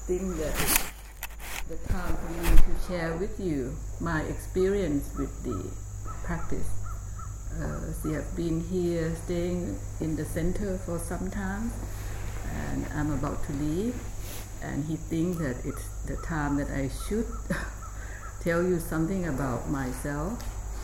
think that the time for me to share with you my experience with the practice. She has been here staying in the center for some time, and I'm about to leave, and he thinks that it's the time that I should tell you something about myself.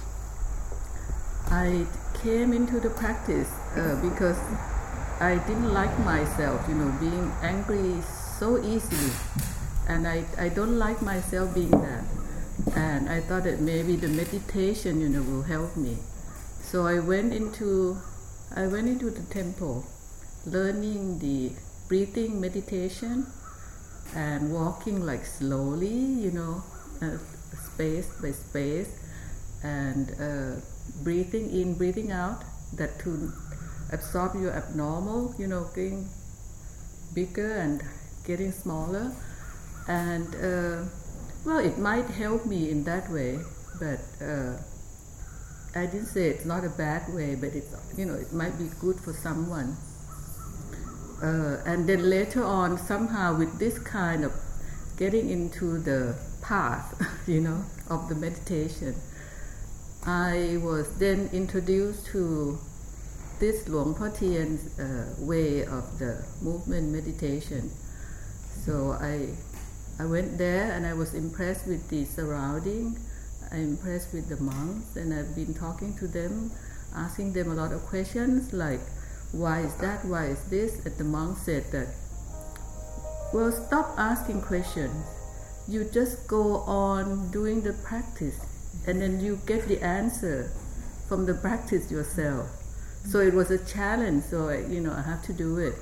I came into the practice because I didn't like myself, being angry so easily, and I don't like myself being that. And I thought that maybe the meditation, will help me. So I went into the temple, learning the breathing meditation and walking like slowly, space by space, and breathing in, breathing out, that to absorb your abnormal, getting bigger and getting smaller. And it might help me in that way, but I didn't say it's not a bad way, but it's, it might be good for someone. And then later on, somehow with this kind of getting into the path, of the meditation, I was then introduced to this Luang Por Tien's way of the movement meditation. So I went there and I was impressed with the surrounding. I'm impressed with the monks, and I've been talking to them, asking them a lot of questions like, why is that, why is this? And the monk said that, well, stop asking questions. You just go on doing the practice, and then you get the answer from the practice yourself. So it was a challenge, so I have to do it.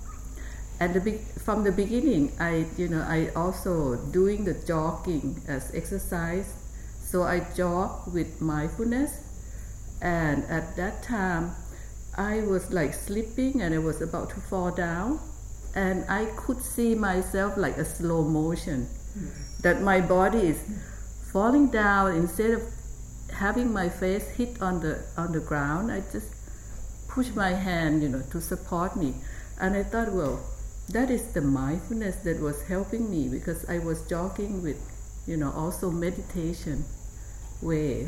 And from the beginning, I also doing the jogging as exercise. So I jog with mindfulness, and at that time, I was like sleeping and I was about to fall down, and I could see myself like a slow motion, that my body is falling down. Instead of having my face hit on the ground, I just push my hand, to support me. And I thought, well, that is the mindfulness that was helping me, because I was jogging with, also meditation way.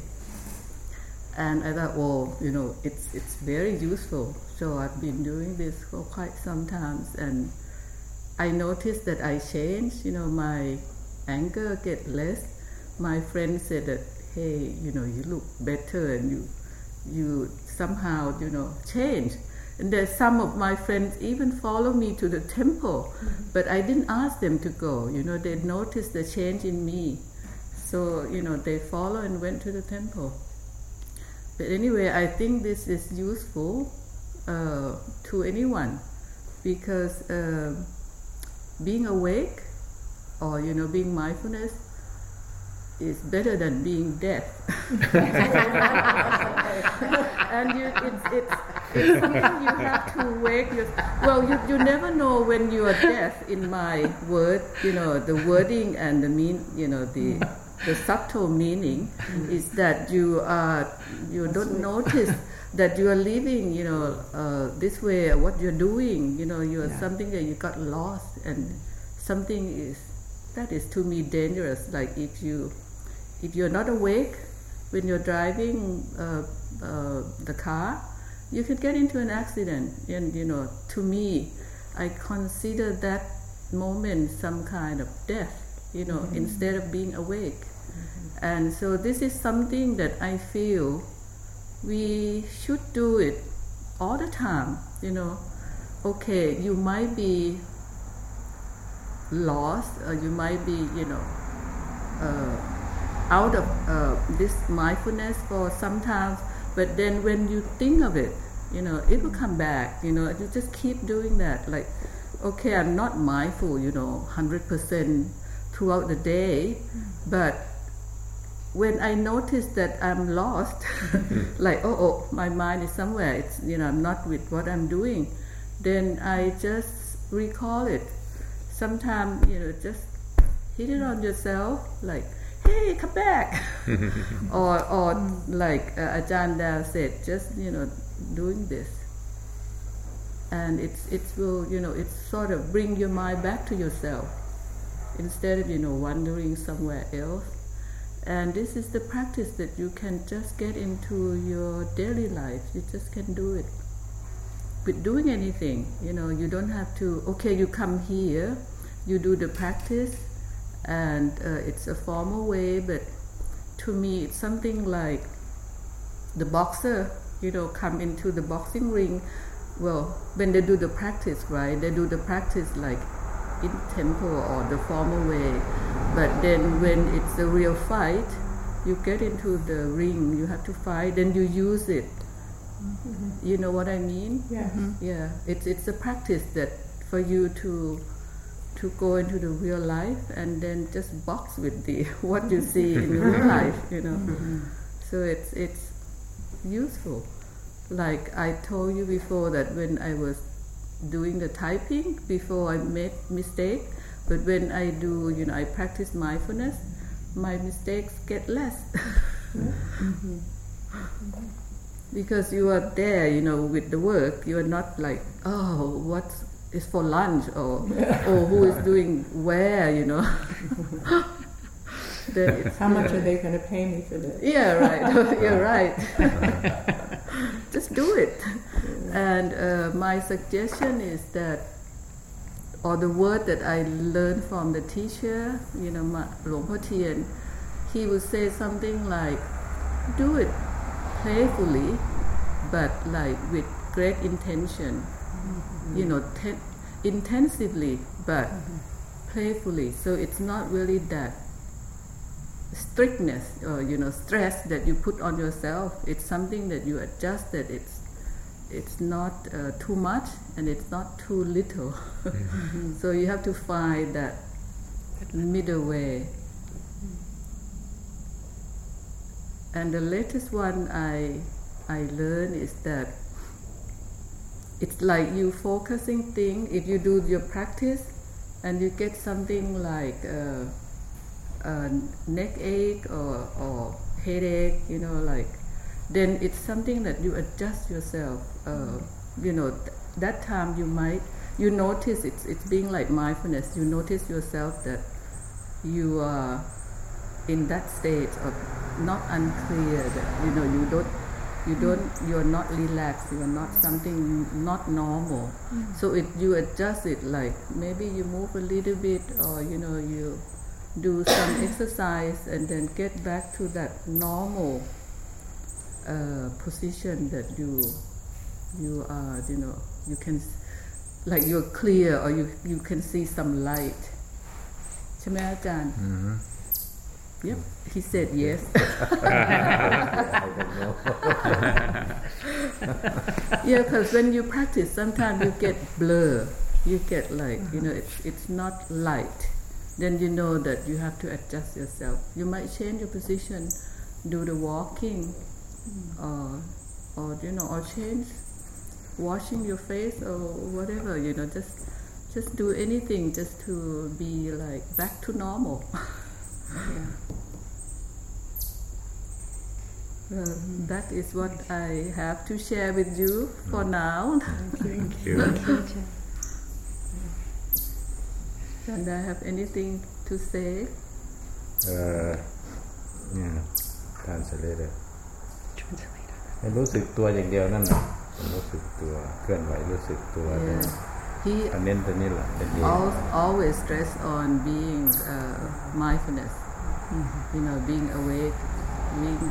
And I thought, well, it's very useful. So I've been doing this for quite some time, and I noticed that I changed, my anger get less. My friend said that, hey, you look better, and you somehow, change. And there's some of my friends even follow me to the temple, but I didn't ask them to go. They noticed the change in me. So, they follow and went to the temple. But anyway, I think this is useful to anyone, because being awake or, being mindfulness is better than being deaf. And it's something you have to wake yourself. Well, you never know when you are deaf. In my word, the wording and the the subtle meaning is that you don't notice that you are living, this way, what you're doing, you're something that you got lost, and something that is to me dangerous. Like if you're not awake when you're driving the car, you could get into an accident. And to me, I consider that moment some kind of death, instead of being awake. And so this is something that I feel we should do it all the time. Okay, you might be lost, or you might be, out of this mindfulness for some time, but then when you think of it, it will come back. You just keep doing that. Like, okay, I'm not mindful, 100% throughout the day, but when I notice that I'm lost, like, my mind is somewhere, it's, I'm not with what I'm doing, then I just recall it. Sometimes, just hit it on yourself, like, hey, come back. or like Ajahn Dao said, just, doing this. And it will, it sort of bring your mind back to yourself. instead of wandering somewhere else. And this is the practice that you can just get into your daily life. You just can do it with doing anything. You don't have to, okay, you come here, you do the practice, and it's a formal way, but to me it's something like the boxer, come into the boxing ring. Well, when they do the practice, right, they do the practice like in temple or the formal way, but then when it's a real fight, you get into the ring, you have to fight, then you use it. You know what I mean? Yeah. Yeah, it's a practice that for you to go into the real life and then just box with the what you see in real life, So it's useful. Like I told you before that when I was doing the typing, before I made mistake, but when I do, I practice mindfulness, my mistakes get less. Because you are there, with the work, you are not like, oh, what is for lunch, or who is doing where, Then it's, how much are they going to pay me for this? Yeah, right. You're right. Just do it. And my suggestion is that, or the word that I learned from the teacher, Luang Por Tien, he would say something like, do it playfully, but like with great intention, intensively, but playfully. So it's not really that strictness or stress that you put on yourself. It's something that you adjust, that it's not too much and it's not too little. So you have to find that middle way. And the latest one I learned is that it's like you focusing thing. If you do your practice and you get something like a neck ache or headache, then it's something that you adjust yourself. That time you notice it's being like mindfulness. You notice yourself that you are in that state of not unclear, that you're not relaxed, you are not something not normal. So you adjust it, like maybe you move a little bit, or you do some exercise and then get back to that normal position that you are, you can, like you're clear, or you can see some light. ใช่ไหมอาจารย์ Yep, he said yes. Yeah, because when you practice, sometimes you get blur. You get like, it's not light. Then you know that you have to adjust yourself. You might change your position, do the walking, or change washing your face or whatever. Just do anything just to be like back to normal. Yeah. That is what I have to share with you for now. Thank you. And I have anything to say? Translator. ให้รู้สึกตัวอย่างเดียวนั่นแหละรู้สึกตัวเคลื่อนไหวรู้สึกตัว He เน้นตัวนี้แหละ always stress on being mindfulness. Being awake, being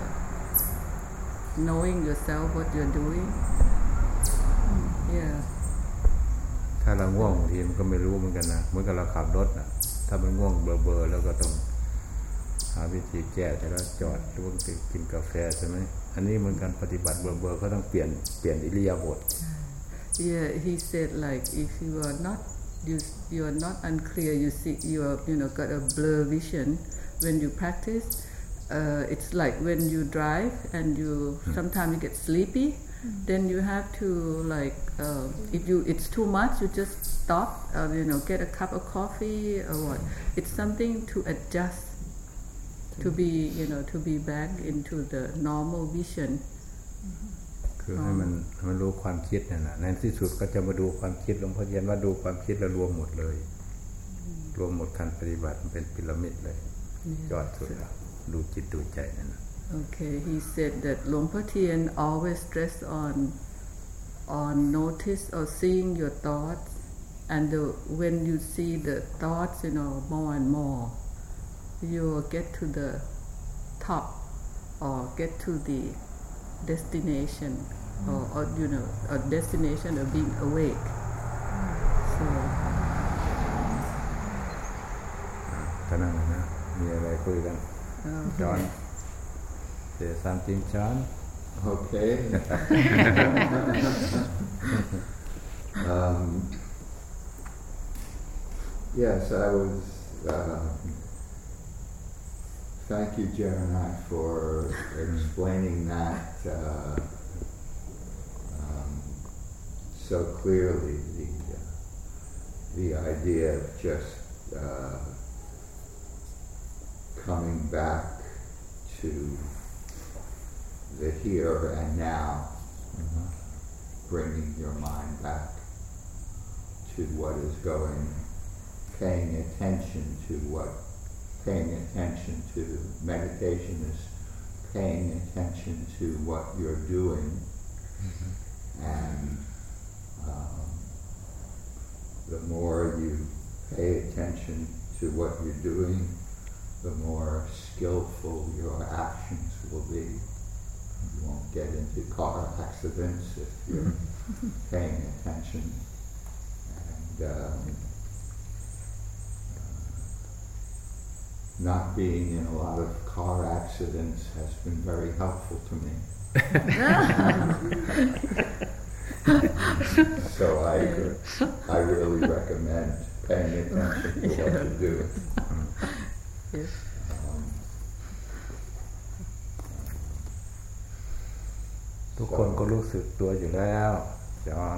knowing yourself what you're doing. Yeah. ถ้าเราง่วงบางทีมันก็ไม่รู้เหมือนกันนะเหมือนกับเราขับรถนะถ้ามันง่วงเบลอๆแล้วก็ต้องหาวิธีแก้แต่ละจอดหรือว่ากินกาแฟใช่ไหมอันนี้เหมือนกันปฏิบัติเบลอๆก็ต้องเปลี่ยนอิริยาบถ Yeah, he said like if you are not unclear, you see you are got a blur vision when you practice. It's like when you drive and sometimes you get sleepy, then you have to like if it's too much, you just stop, get a cup of coffee or what. It's something to adjust to be back into the normal vision. คือให้มันรู้ความคิดนั่นแหละในที่สุดก็จะมาดูความคิดหลวงพ่อเทียนว่าดูความคิดแล้วรวมหมดเลยรวมหมดการปฏิบัติเป็นพีระมิดเลยยอดสุดแล้วดูจิตดูใจนั่นนะ Okay, he said that Luang Por Thien always stress on notice or seeing your thoughts, and when you see the thoughts, more and more, you will get to the top or get to the destination, or a destination of being awake. So. ก็นั่นนะมีอะไรคุยกันจอนsay something John Okay. Yes, I was thank you Jeremiah for explaining that so clearly, the idea of just coming back to the here and now, bringing your mind back to what is going, paying attention to meditation is paying attention to what you're doing, and the more you pay attention to what you're doing, the more skillful your actions will be. You won't get into car accidents if you're paying attention. And not being in a lot of car accidents has been very helpful to me. So I really recommend paying attention to what you do. Yes. ทุกคนก็รู้สึกตัวอยู่แล้วจอน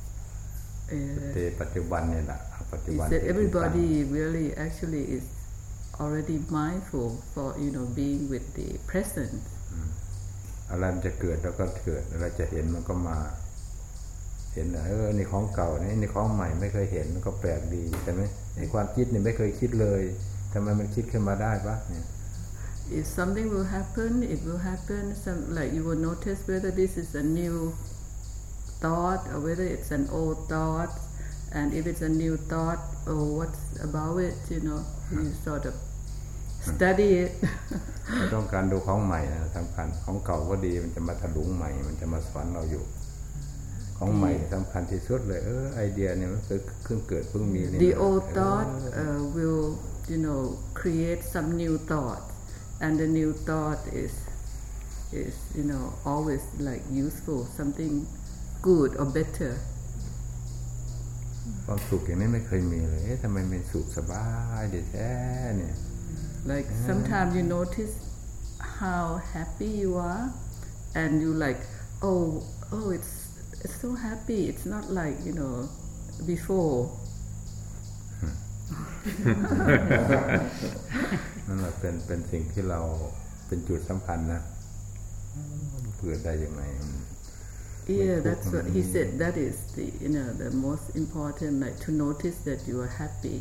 ปัจจุบันนี่แหละปัจจุบัน He said everybody really actually is already mindful for being with the present. อะไรมันจะเกิดแล้วก็เกิดอะไรจะเห็นมันก็มาเห็นนี่ของเก่านี่ของใหม่ไม่เคยเห็นมันก็แปลกดีใช่ไหมในความคิดนี่ไม่เคยคิดเลยทำไมมันคิดขึ้นมาได้ปะเนี่ย If something will happen, it will happen. Like you will notice whether this is a new thought or whether it's an old thought, and if it's a new thought, what's about it? You sort of study it. เราต้องการดูของใหม่นะสำคัญของเก่าก็ดีมันจะมาถลุงใหม่มันจะมาสอนเราอยู่ของใหม่สำคัญที่สุดเลยไอเดียเนี่ยมันเกิดเพิ่งมี The old thought will create some new thought, and the new thought is always like useful, something good or better. ความสุขอย่างนี้ไม่เคยมีเลยทำไมเป็นสุขสบายดีแท้เนี่ย Like sometimes you notice how happy you are, and you like, oh, it's so happy. It's not like before. นั่นแหละเป็นสิ่งที่เราเป็นจุดสำคัญนะเกิดได้ยังไง Yeah, that's what he said. That is the most important, like to notice that you are happy.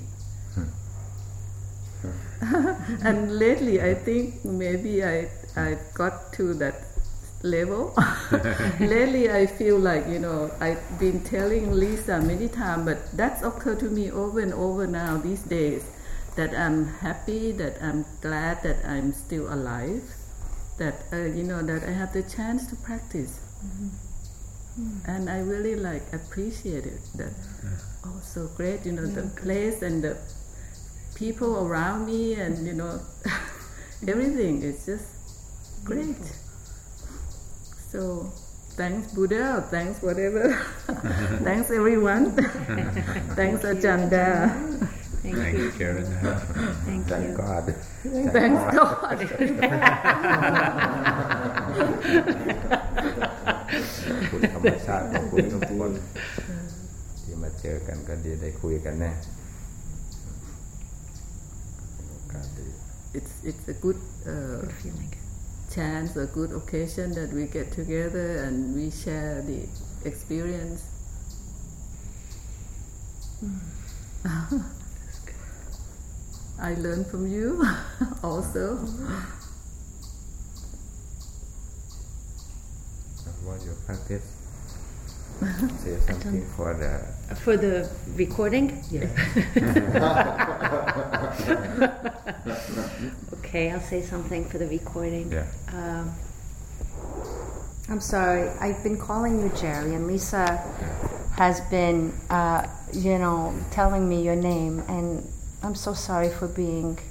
And lately, I think maybe I got to that level. Lately, I feel like I've been telling Lisa many times, but that's occurred to me over and over now these days. That I'm happy, that I'm glad that I'm still alive, that that I have the chance to practice. And I really appreciate it. That so great, the place and the people around me, and everything is just great. So thanks Buddha, thanks whatever, thanks everyone, thanks Ajanda. Thank you, Karen. Thank God. Thanks God. ขอบคุณธรรมชาติขอบคุณทุกคนที่มาเจอกันก็ดีได้คุยกันแน่ It's a good chance, a good occasion that we get together and we share the experience. I learned from you also. About your practice. Say something for the recording? Yes. Okay, I'll say something for the recording. Yeah. I'm sorry, I've been calling you Jerry, and Lisa has been, telling me your name, and I'm so sorry for being,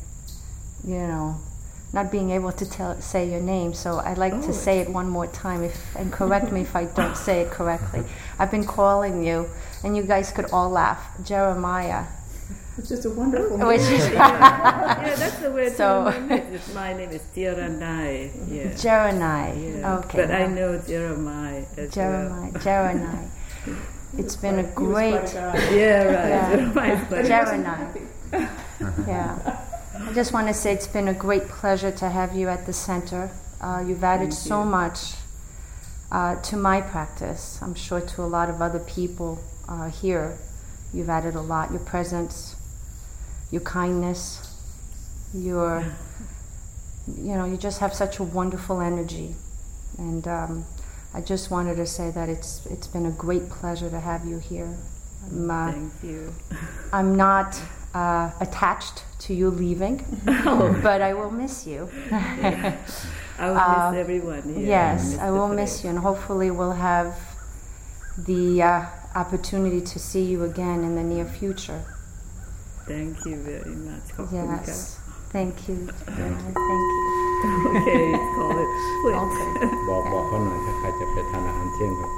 not being able to say your name, so I'd like to say it one more time, and correct me if I don't say it correctly. I've been calling you, and you guys could all laugh, Jeremiah. It's just a wonderful Which name. is Yeah, that's the way So- to remember it. My name is Jeranai. Yeah. Jeremiah. Yeah. Okay. But I know Jeremiah as well. Jeremiah. It's been a He was great. quite a guy. Yeah, right. Yeah. Jeremiah is quite- Jeremiah. Yeah. I just want to say it's been a great pleasure to have you at the center. You've added Thank so you. much to my practice. I'm sure to a lot of other people here. You've added a lot. Your presence, your kindness, you just have such a wonderful energy. And I just wanted to say that it's been a great pleasure to have you here. Thank you. I'm not attached to you leaving, but I will miss you. I will miss everyone here. Yes, I will the miss place. you, and hopefully we'll have the opportunity to see you again in the near future. Thank you very much. Yes, thank you. Thank you. Okay, call it quits. Okay. บอกเขาหน่อยถ้าใครจะไปทานอาหารเที่ยงครับ